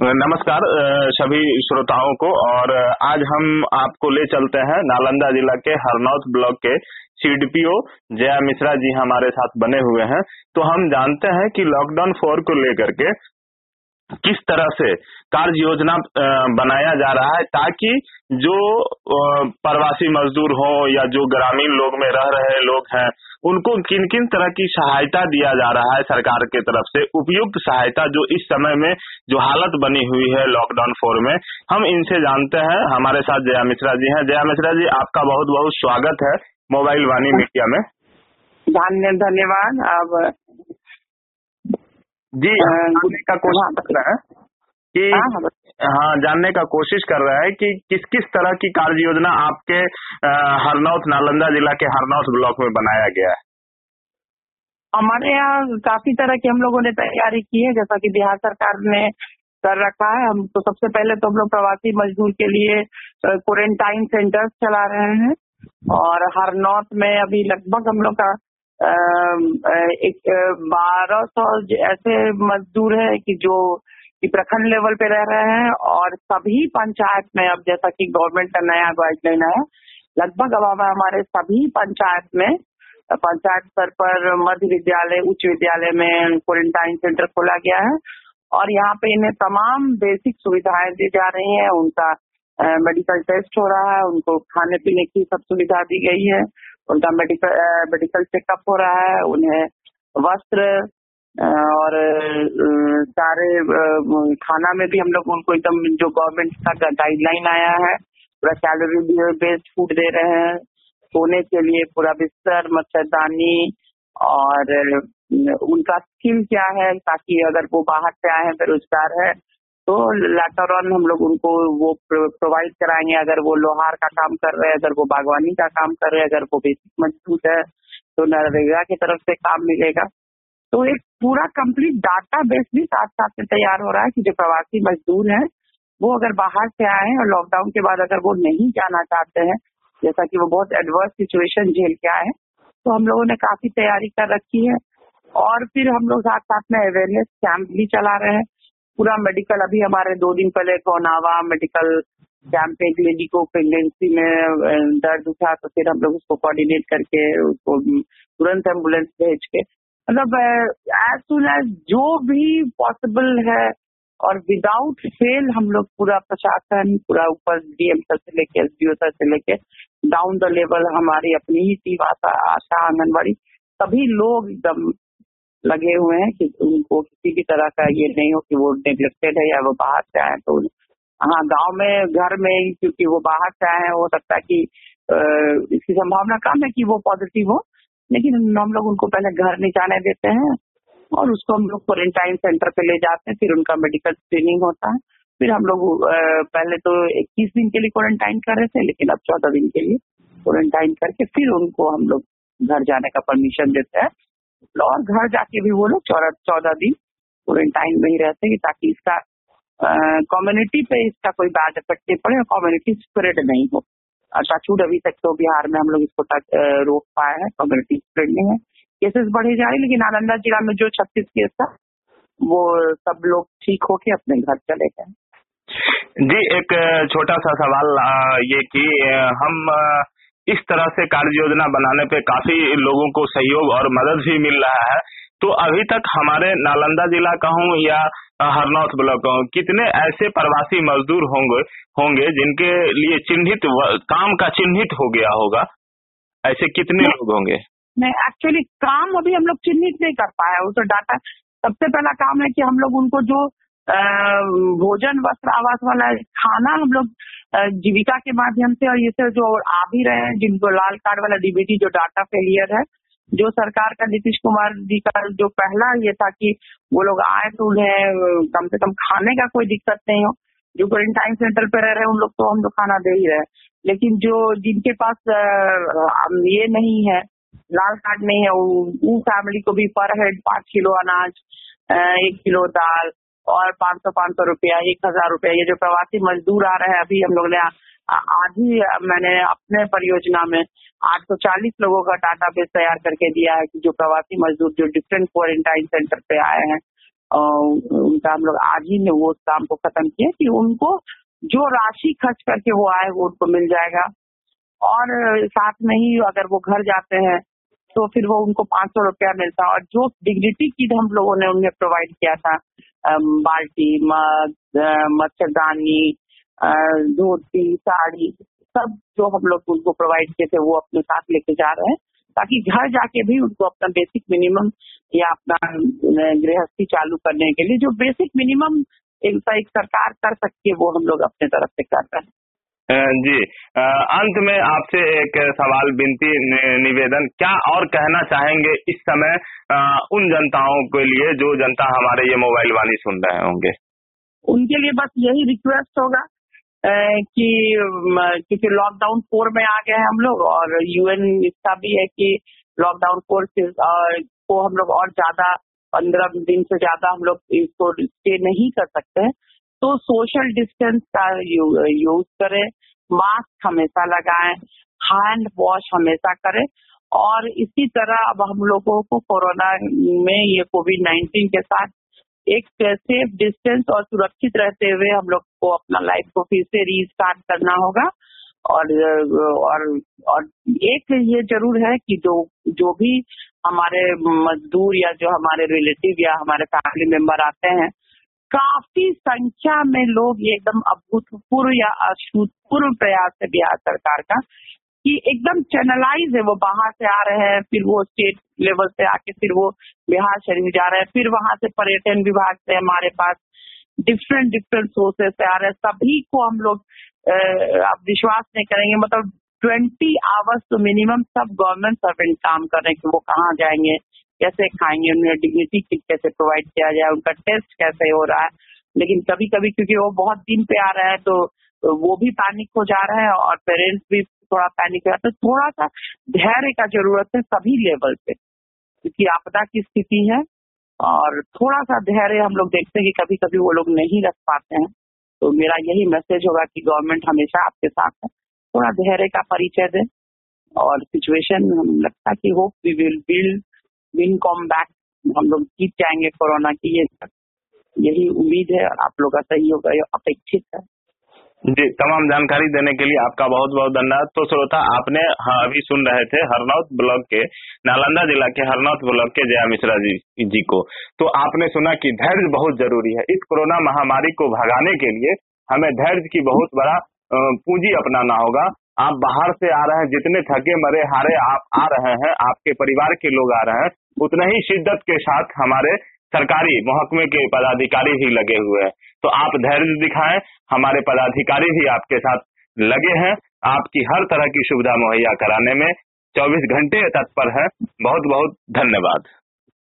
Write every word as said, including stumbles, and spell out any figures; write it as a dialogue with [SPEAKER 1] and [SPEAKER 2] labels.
[SPEAKER 1] नमस्कार अ, सभी श्रोताओं को। और आज हम आपको ले चलते हैं नालंदा जिला के हरनौत ब्लॉक के सीडीपीओ जया मिश्रा जी हमारे साथ बने हुए हैं। तो हम जानते हैं कि लॉकडाउन फोर को लेकर के किस तरह से कार्य योजना अ, बनाया जा रहा है, ताकि जो अ, प्रवासी मजदूर हो या जो ग्रामीण लोग में रह रहे लोग हैं, उनको किन किन तरह की सहायता दिया जा रहा है सरकार की तरफ से, उपयुक्त सहायता जो इस समय में जो हालत बनी हुई है लॉकडाउन फोर में, हम इनसे जानते हैं। हमारे साथ जया मिश्रा जी हैं। जया मिश्रा जी, आपका बहुत बहुत स्वागत है मोबाइल वाणी मीडिया में।
[SPEAKER 2] धन्य धन्यवाद। अब
[SPEAKER 1] जी जानने का कोशिश कर रहे हैं कि हाँ जानने का कोशिश कर रहा है कि किस किस तरह की कार्य योजना आपके हरनौत नालंदा जिला के हरनौत ब्लॉक में बनाया गया है।
[SPEAKER 2] हमारे यहाँ काफी तरह की हम लोगों ने तैयारी की है, जैसा कि बिहार सरकार ने कर रखा है। हम तो सबसे पहले तो हम लोग प्रवासी मजदूर के लिए क्वारंटाइन सेंटर्स चला रहे हैं, और हरनौत में अभी लगभग हम लोग का एक बारह सौ ऐसे मजदूर है कि जो कि प्रखंड लेवल पे रह रहे हैं, और सभी पंचायत में अब जैसा कि गवर्नमेंट का नया गाइडलाइन है, लगभग अब हमारे सभी पंचायत में पंचायत स्तर पर मध्य विद्यालय उच्च विद्यालय में क्वारंटाइन सेंटर खोला गया है, और यहाँ पे इन्हें तमाम बेसिक सुविधाएं दी जा रही हैं। उनका मेडिकल टेस्ट हो रहा है, उनको खाने पीने की सब सुविधा दी गई है, उनका मेडिकल मेडिकल चेकअप हो रहा है, उन्हें वस्त्र और सारे खाना में भी हम लोग उनको एकदम जो गवर्नमेंट का गाइडलाइन आया है पूरा कैलोरी बेस्ड फूड दे रहे हैं। सोने के लिए पूरा बिस्तर, मच्छरदानी, और उनका स्किल क्या है, ताकि अगर वो बाहर से आए हैं बेरोजगार है तो लेटर ऑन हम लोग उनको वो प्रोवाइड कराएंगे। अगर वो लोहार का काम कर रहे हैं, अगर वो बागवानी का काम कर रहे हैं, अगर वो बेसिक मजदूर है तो नरेगा की तरफ से काम मिलेगा। तो एक पूरा कंप्लीट डाटा बेस भी साथ साथ में तैयार हो रहा है कि जो प्रवासी मजदूर हैं वो अगर बाहर से आए हैं और लॉकडाउन के बाद अगर वो नहीं जाना चाहते हैं, जैसा कि वो बहुत एडवर्स सिचुएशन झेल के आए हैं, तो हम लोगों ने काफी तैयारी कर रखी है। और फिर हम लोग साथ साथ में अवेयरनेस कैंप भी चला रहे हैं। पूरा मेडिकल, अभी हमारे दो दिन पहले कोनावा मेडिकल कैंप एक लेडी को प्रेगनेंसी में दर्द उठा, तो फिर हम लोग उसको कोऑर्डिनेट करके उसको तुरंत एम्बुलेंस भेज के, मतलब एज सुन एज जो भी पॉसिबल है, और विदाउट फेल हम लोग पूरा प्रशासन, पूरा ऊपर डीएम सर से लेके एसडीओ सर से लेके डाउन द लेवल हमारी अपनी ही टीम, आशा आशा आंगनबाड़ी, सभी लोग एकदम लगे हुए हैं कि उनको किसी भी तरह का ये नहीं हो कि वो नेग्लेक्टेड है या वो बाहर से आए। तो हाँ, गांव में घर में क्योंकि वो बाहर से आए हैं, हो सकता है कि इसकी संभावना कम है कि वो पॉजिटिव हो, लेकिन हम लोग उनको पहले घर नहीं जाने देते हैं और उसको हम लोग क्वारंटाइन सेंटर पे ले जाते हैं। फिर उनका मेडिकल स्क्रीनिंग होता है। फिर हम लोग पहले तो इक्कीस दिन के लिए क्वारंटाइन कर रहे थे, लेकिन अब चौदह दिन के लिए क्वारंटाइन करके फिर उनको हम लोग घर जाने का परमिशन देते हैं, और घर जाके भी वो लोग चौदह दिन क्वारंटाइन में ही रहते हैं, ताकि इसका कम्युनिटी पे इसका कोई बैड इफेक्ट नहीं पड़े और कम्युनिटी स्प्रेड नहीं हो। टचवुड अभी तक तो बिहार में हम लोग इसको रोक पाए हैं, कम्युनिटी स्प्रेड नहीं है। केसेस बढ़े जा रहे, लेकिन नालंदा जिला में जो छत्तीस केस था वो सब लोग ठीक होके अपने घर चले गए।
[SPEAKER 1] जी, एक छोटा सा सवाल ये कि हम इस तरह से कार्य योजना बनाने पे काफी लोगों को सहयोग और मदद भी मिल रहा है, तो अभी तक हमारे नालंदा जिला का हूँ या हरनौत ब्लॉक का हूँ, कितने ऐसे प्रवासी मजदूर होंगे होंगे जिनके लिए चिन्हित काम का चिन्हित हो गया होगा? ऐसे कितने लोग होंगे?
[SPEAKER 2] नहीं, एक्चुअली काम अभी हम लोग चिन्हित नहीं कर पाए। वो तो डाटा, सबसे पहला काम है कि हम लोग उनको जो भोजन वस्त्र आवास वाला खाना हम लोग जीविका के माध्यम से, और ये से जो आ भी रहे हैं जिनको लाल कार्ड वाला डीबीटी जो डाटा फेलियर है, जो सरकार का नीतीश कुमार जी का जो पहला ये था कि वो लोग आए तो उन्हें कम से कम खाने का कोई दिक्कत नहीं हो। जो क्वारंटाइन सेंटर पे रह रहे हैं उन लोग तो हम लोग खाना दे ही रहे, लेकिन जो जिनके पास ये नहीं है, लाल कार्ड नहीं है, वो फैमिली को भी पर हेड पाँच किलो अनाज, एक किलो दाल और पाँच सौ पाँच सौ रुपया, एक हजार रुपया, ये जो प्रवासी मजदूर आ रहे हैं, अभी हम लोग ने आज ही मैंने अपने परियोजना में आठ सौ चालीस लोगों का डाटा बेस तैयार करके दिया है कि जो प्रवासी मजदूर जो डिफरेंट क्वारंटाइन सेंटर पे आए हैं, उनका हम लोग आज ही में वो काम को खत्म किया कि उनको जो राशि खर्च करके वो आए वो उनको मिल जाएगा। और साथ में ही अगर वो घर जाते हैं तो फिर वो उनको पाँच सौ रुपया मिलता। और जो डिग्निटी किट हम लोगों ने उन्हें प्रोवाइड किया था, बाल्टी, मग, मच्छरदानी, धोती, साड़ी, सब जो हम लोग उनको प्रोवाइड किए थे वो अपने साथ लेके जा रहे हैं, ताकि घर जाके भी उनको अपना बेसिक मिनिमम या अपना गृहस्थी चालू करने के लिए जो बेसिक मिनिमम एक, एक सरकार कर सकती है वो हम लोग अपने तरफ से कर रहे हैं।
[SPEAKER 1] जी, अंत में आपसे एक सवाल, विनती, निवेदन, क्या और कहना चाहेंगे इस समय उन जनताओं के लिए जो जनता हमारे ये मोबाइल वाणी सुन रहे होंगे?
[SPEAKER 2] उनके लिए बस यही रिक्वेस्ट होगा कि क्योंकि लॉकडाउन फोर में आ गए हैं हम लोग, और यूएन इसका भी है कि लॉकडाउन फोर को हम लोग और ज्यादा पंद्रह दिन से ज्यादा हम लोग इसको स्टे नहीं कर सकते हैं, तो सोशल डिस्टेंस का यूज करें, मास्क हमेशा लगाएं, हैंड वॉश हमेशा करें। और इसी तरह अब हम लोगों को कोरोना में ये कोविड नाइन्टीन के साथ एक सेफ डिस्टेंस और सुरक्षित रहते हुए हम लोग को अपना लाइफ को फिर से रीस्टार्ट करना होगा। और और और एक ये जरूर है कि जो जो भी हमारे मजदूर या जो हमारे रिलेटिव या हमारे फैमिली मेंबर आते हैं, काफी संख्या में लोग एकदम अभूतपूर्व या अभूतपूर्व प्रयास है बिहार सरकार का कि एकदम चैनलाइज है, वो बाहर से आ रहे हैं, फिर वो स्टेट लेवल से आके फिर वो बिहार शरीफ जा रहे हैं, फिर वहां से पर्यटन विभाग से हमारे पास डिफरेंट डिफरेंट सोर्सेस से आ रहे हैं। सभी को हम लोग आप विश्वास नहीं करेंगे, मतलब ट्वेंटी आवर्स तो मिनिमम सब गवर्नमेंट सर्वेंट काम कर रहे हैं कि वो कहाँ जाएंगे, कैसे खाएंगे, उन्हें डिग्निटी किट कैसे प्रोवाइड किया जाए, उनका टेस्ट कैसे हो रहा है। लेकिन कभी कभी क्योंकि वो बहुत दिन पे आ रहे हैं तो वो भी पैनिक हो जा रहे हैं और पेरेंट्स भी थोड़ा पैनिक हो जाते हैं। थोड़ा सा धैर्य का जरूरत है सभी लेवल पे, क्योंकि आपदा की स्थिति है और थोड़ा सा धैर्य हम लोग देखते हैं कि कभी कभी वो लोग नहीं रख पाते हैं। तो मेरा यही मैसेज होगा कि गवर्नमेंट हमेशा आपके साथ है, थोड़ा धैर्य का परिचय दें और सिचुएशन लगता है कि hope we will build win come back, हम लोग जीत जाएंगे कोरोना की, ये यही उम्मीद है और आप लोग का सहयोग अपेक्षित है।
[SPEAKER 1] जी, तमाम जानकारी देने के लिए आपका बहुत बहुत धन्यवाद। तो श्रोता, आपने हाँ अभी सुन रहे थे हरनौत ब्लॉक के, नालंदा जिला के हरनौत ब्लॉक के जया मिश्रा जी जी को। तो आपने सुना कि धैर्य बहुत जरूरी है। इस कोरोना महामारी को भगाने के लिए हमें धैर्य की बहुत बड़ा पूंजी अपनाना होगा। आप बाहर से आ रहे हैं, जितने थके मरे हारे आप आ रहे हैं, आपके परिवार के लोग आ रहे हैं, उतने ही शिद्दत के साथ हमारे सरकारी महकमे के पदाधिकारी भी लगे हुए हैं। तो आप धैर्य दिखाएं, हमारे पदाधिकारी भी आपके साथ लगे हैं, आपकी हर तरह की सुविधा मुहैया कराने में चौबीस घंटे तत्पर है। बहुत बहुत धन्यवाद।